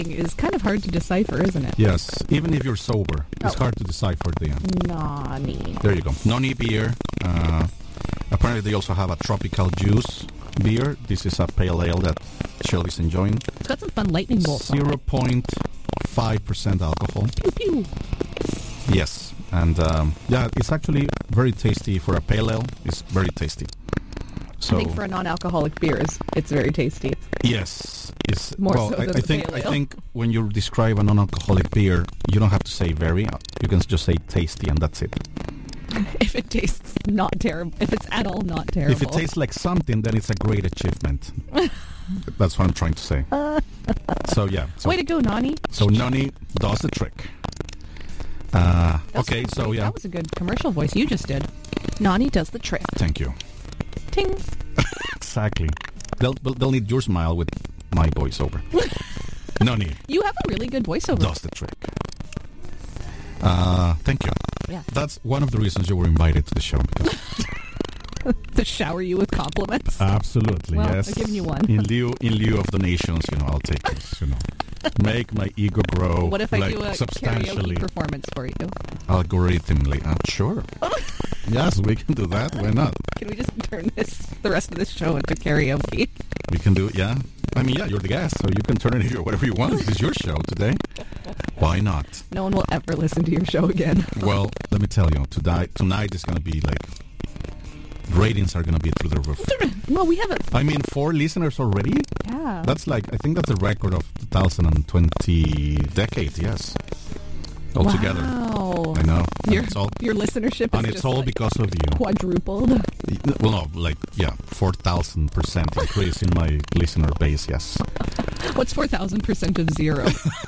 is kind of hard to decipher, isn't it? Yes, even if you're sober, it's hard to decipher the end. Nani. There you go. Noni beer. Apparently they also have a tropical juice beer. This is a pale ale that Shelly's enjoying. It's got some fun lightning bolts. 0.5% alcohol. Pew pew. Yes, and it's actually very tasty for a pale ale. It's very tasty. So I think for a non-alcoholic beer, it's very tasty. yes, it's More well. so than I the think pale I ale. think when you describe a non-alcoholic beer, you don't have to say very. You can just say tasty, and that's it. If it tastes not terrible, if it's at all not terrible. If it tastes like something, then it's a great achievement. That's what I'm trying to say. So yeah. So, Way to go, Nani. so Noni does the trick. Okay, so yeah. That was a good commercial voice you just did. Nani does the trick. Thank you. Ting. Exactly. They'll need your smile with my voiceover. Noni You have a really good voiceover. does the trick. Thank you. Yeah. That's one of the reasons you were invited to the show. Because To shower you with compliments. absolutely, Well, yes. I've given you one. In lieu of donations, I'll take this. Make my ego grow. What if I like, do a substantially, karaoke performance for you? algorithmically? Sure. Yes, we can do that. Why not? Can we just turn the rest of this show into karaoke? We can do it. Yeah. I mean, yeah, you're the guest, so you can turn it into whatever you want. This is your show today. Why not? No one will ever listen to your show again. Well, let me tell you, tonight is going to be like, ratings are going to be through the roof. Well, we have a... I mean, 4 listeners already? Yeah. That's like, I think that's the record of 2020 decade, yes. Altogether. Wow. I know. And Your, it's all, your listenership is and it's just all like because of you. quadrupled. Well, no, like, yeah, 4,000% increase in my listener base, yes. What's 4,000% of zero?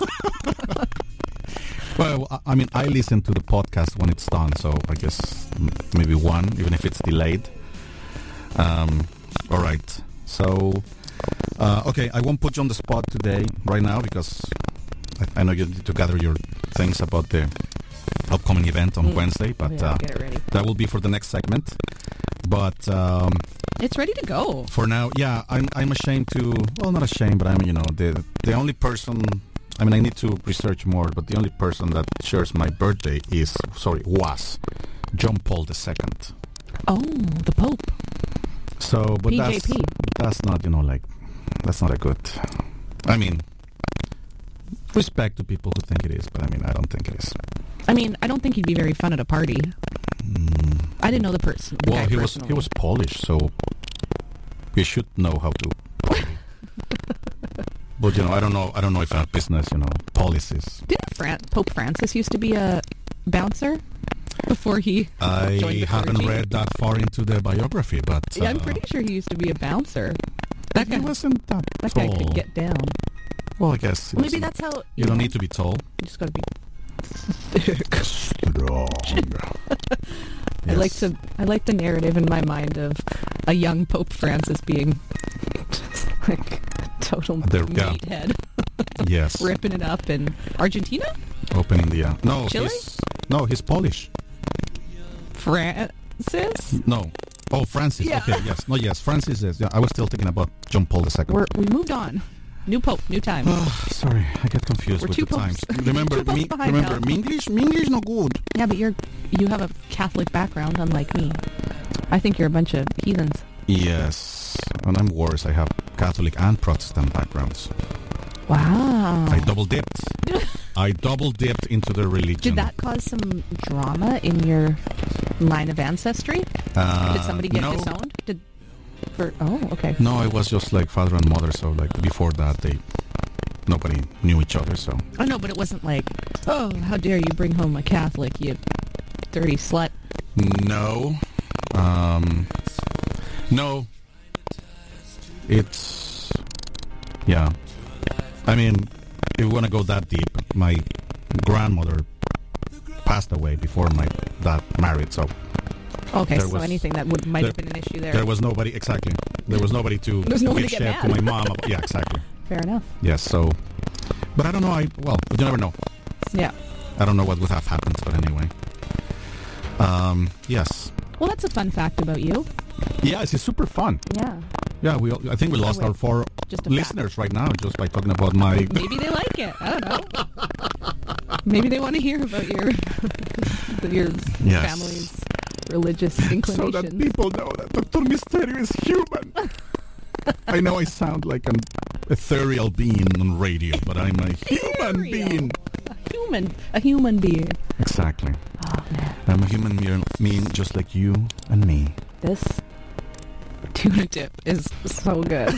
Well, I mean, I listen to the podcast when it's done, so I guess maybe 1, even if it's delayed. All right. So, okay, I won't put you on the spot today, right now, because I know you need to gather your things about the upcoming event on Wednesday, but Yeah, get it ready. that will be for the next segment. But It's ready to go. for now, yeah, I'm ashamed to. Well, not ashamed, but I'm the only person. I mean, I need to research more, but the only person that shares my birthday was John Paul II. Oh, the Pope. So, but PJP. that's not that's not a good. I mean, respect to people who think it is, but I mean, I don't think it is. I mean, I don't think he'd be very fun at a party. I didn't know the person. the Well, guy he personally. was Polish, so he should know how to party. But I don't know if our business, policies. Didn't Pope Francis used to be a bouncer before he joined I the haven't clergy? read that far into the biography, but Yeah, I'm pretty sure he used to be a bouncer. That he guy, wasn't that that tall. guy could get down. Well, I guess he Maybe doesn't- that's how you don't need to be tall. You just gotta be. Strong. I like the narrative in my mind of a young Pope Francis being just like a total Yeah. meathead, Yes. ripping it up in Argentina, Opening the no, Chile? he's Polish. Francis. No. Oh, Francis. Yeah. Okay, yes. No, yes, Francis is. Yeah, I was still thinking about John Paul II. We moved on. New Pope, new time. Sorry, I get confused We're with two the times. popes. Remember, Two popes behind now. English no good. Yeah, but you have a Catholic background, unlike me. I think you're a bunch of heathens. Yes, and I'm worse. I have Catholic and Protestant backgrounds. Wow. I double dipped. Into the religion. Did that cause some drama in your line of ancestry? Did somebody get no. disowned? Okay. No, it was just like father and mother. So like before that, nobody knew each other. So Oh no, but it wasn't like, oh, how dare you bring home a Catholic, you dirty slut. no, no. It's yeah. I mean, if we want to go that deep, my grandmother passed away before my dad married. So Okay, There so was- anything that might have been an issue there. there was nobody exactly. There was nobody to There's no one to give get shit to mad. my mom. Yeah, exactly. Fair enough. Yes. So, but I don't know. You never know. Yeah. I don't know what would have happened, but anyway. Yes. Well, that's a fun fact about you. Yes, it's super fun. Yeah. Yeah, I think we lost our 4 listeners right now just by talking about my... Maybe they like it. I don't know. Maybe they want to hear about your family's religious inclinations. So that people know that Dr. Misterio is human. I know I sound like an ethereal being on radio, but I'm a human being. A human being. Exactly. Oh, man. I'm a human being just like you and me. This tuna dip is so good.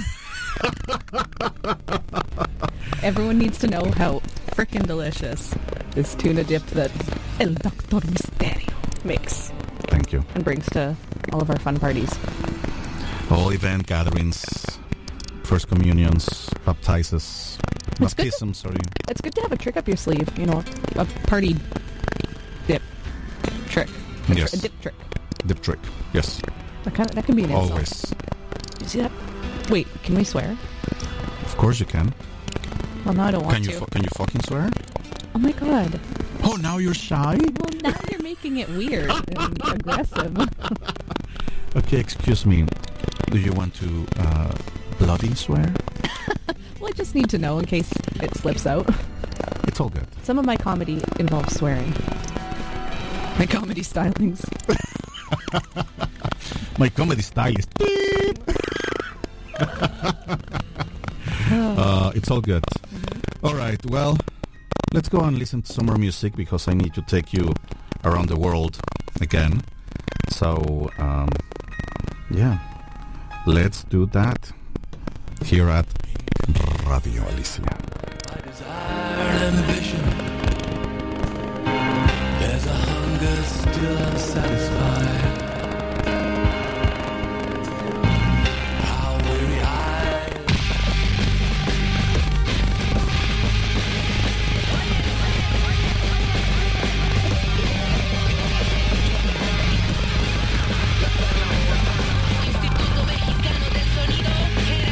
Everyone needs to know how frickin' delicious this tuna dip that El Doctor Misterio makes. Thank you. And brings to all of our fun parties. All event gatherings, first communions, baptizes, baptisms, sorry. It's good to have a trick up your sleeve, you know, a party dip trick. Yes. A dip trick. Dip trick, yes. That can be an insult. Always. You see that? Wait, can we swear? Of course you can. Well, now I don't want to. Can you fucking swear? Oh my god. Oh, now you're shy? Well, now you're making it weird and aggressive. Okay, excuse me. Do you want to bloody swear? Well, I just need to know in case it slips out. It's all good. Some of my comedy involves swearing. My comedy stylings. My comedy style is... it's all good. All right, well, let's go and listen to some more music because I need to take you around the world again. So, yeah, let's do that here at Radio Alicia. My desire and ambition, there's a hunger still unsatisfied. How weary eyes. Instituto Mexicano del Sonido, era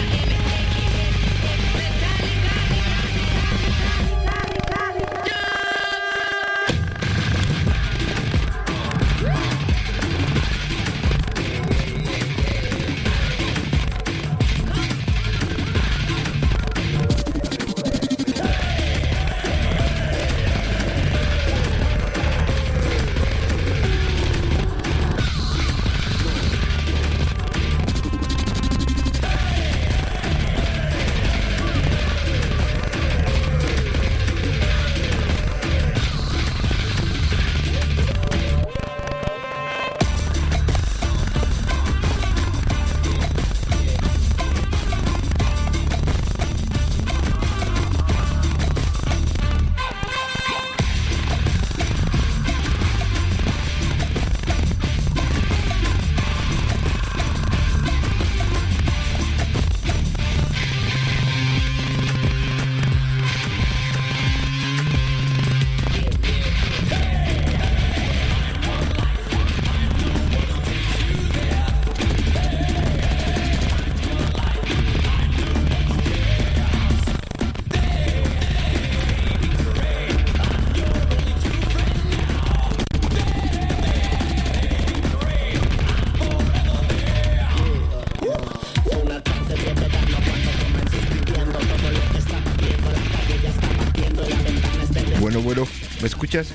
Bueno, ¿me escuchas?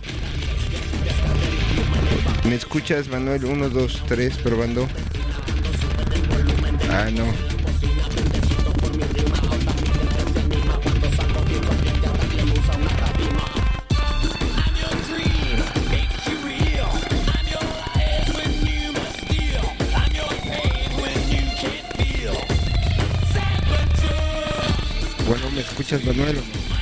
¿Me escuchas, Manuel? 1, 2, 3, probando. Ah, no. Bueno, ¿me escuchas, Manuel, o no?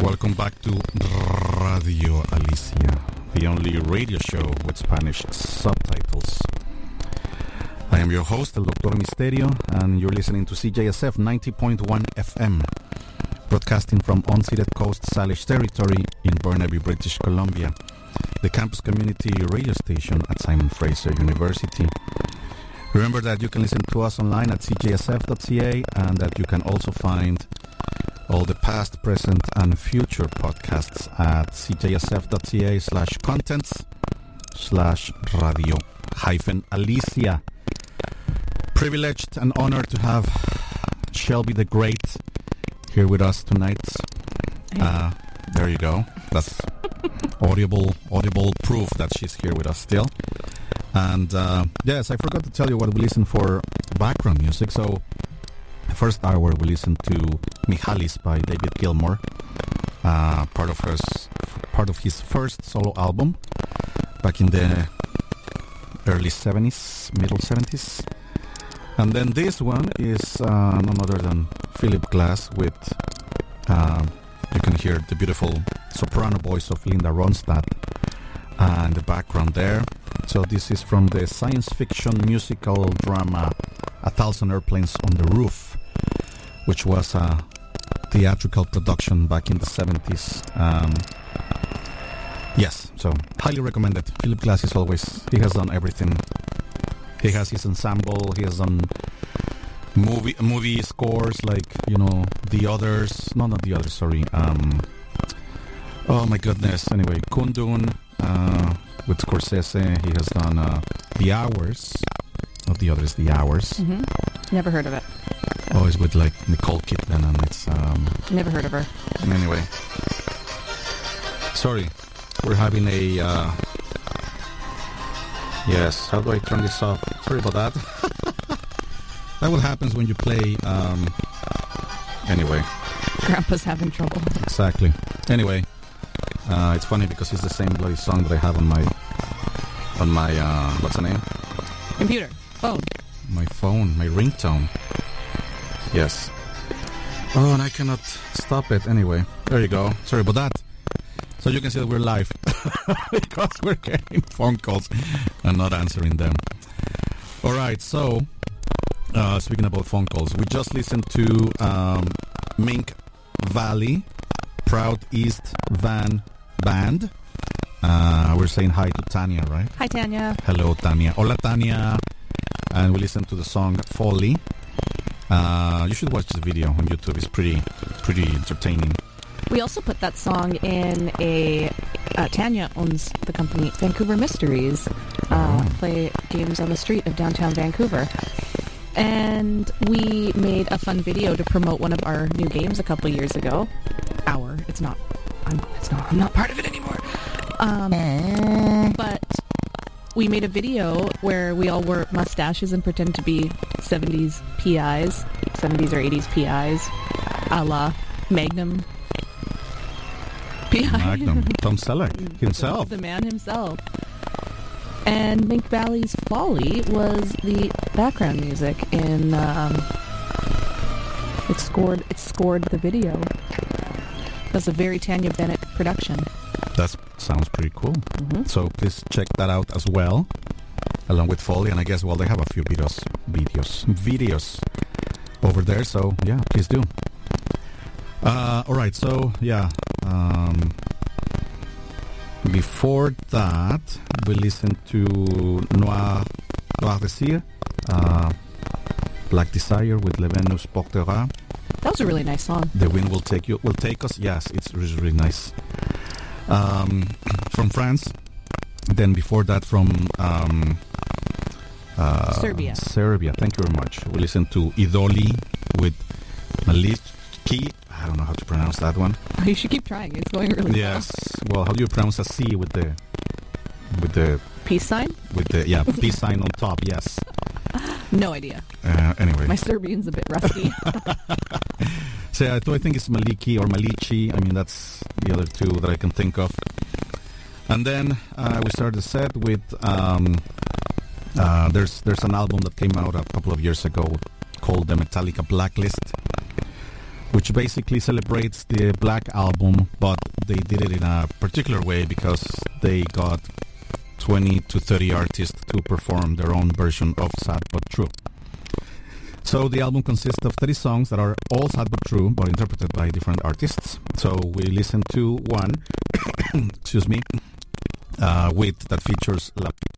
Welcome back to Radio Alicia, the only radio show with Spanish subtitles. I am your host, El Doctor Misterio, and you're listening to CJSF 90.1 FM, broadcasting from unceded Coast Salish territory in Burnaby, British Columbia, the campus community radio station at Simon Fraser University. Remember that you can listen to us online at cjsf.ca and that you can also find all the past, present, and future podcasts at cjsf.ca/contents/radio-alicia. Privileged and honored to have Shelby the Great here with us tonight. There you go. That's audible proof that she's here with us still. And yes, I forgot to tell you what we listen for background music. So the first hour we listened to Mihalis by David Gilmour, part of his first solo album back in the early 70s, middle 70s. And then this one is none other than Philip Glass with, you can hear the beautiful soprano voice of Linda Ronstadt in the background there. So this is from the science fiction musical drama A Thousand Airplanes on the Roof, which was a theatrical production back in the 70s. Yes, so highly recommended. Philip Glass is always, he has done everything. He has his ensemble, he has done movie scores like, you know, not the others, sorry. Oh my goodness, anyway, Kundun with Scorsese, he has done The Hours, not the others, The Hours. Mm-hmm. Never heard of it. Always with like Nicole Kidman, and it's never heard of her. Anyway, sorry, we're having a yes, how do I turn this off? Sorry about that. That what happens when you play anyway. Grandpa's having trouble. Exactly. Anyway, it's funny because it's the same bloody song that I have on my what's the name? Computer. Phone. My phone, my ringtone. Yes. Oh, and I cannot stop it. Anyway, there you go. Sorry about that. So you can see that we're live because we're getting phone calls and not answering them. All right, so speaking about phone calls, we just listened to Mink Valley, Proud East Van Band. We're saying hi to Tanya, right? Hi, Tanya. Hello, Tanya. Hola, Tanya. And we listened to the song Folly. You should watch the video on YouTube. It's pretty entertaining. We also put that song in a... Tanya owns the company Vancouver Mysteries. Play games on the street of downtown Vancouver. And we made a fun video to promote one of our new games a couple years ago. It's not. I'm not part of it anymore. But we made a video where we all wore mustaches and pretend to be 70s PIs, 70s or 80s PIs, a la Magnum PI. Magnum, Tom Selleck himself. The man himself. And Mink Valley's Folly was the background music in, it scored the video. That's a very Tanya Bennett production. That sounds pretty cool. Mm-hmm. So please check that out as well, along with Foley. And I guess, well, they have a few videos over there. So yeah, please do. All right. So yeah. Before that, we listened to Noir Désir, Black Desire with Le Venus Portera. That was a really nice song. The Wind Will Take Us. Yes, it's really, really nice. From France. Then before that from Serbia. Serbia. Thank you very much. We listened to Idoli with Maliki. I don't know how to pronounce that one. You should keep trying. It's going really well. Yes. Well, how do you pronounce a C with the peace sign? With the peace sign on top? Yes. No idea. Anyway, my Serbian's a bit rusty. So I think it's Maliki or Malici. I mean, that's the other two that I can think of. And then we started the set with there's an album that came out a couple of years ago called the Metallica Blacklist. which basically celebrates the Black Album, but they did it in a particular way because they got 20 to 30 artists to perform their own version of Sad But True. So the album consists of 30 songs that are all sad but true, but interpreted by different artists. So we listen to one, excuse me, that features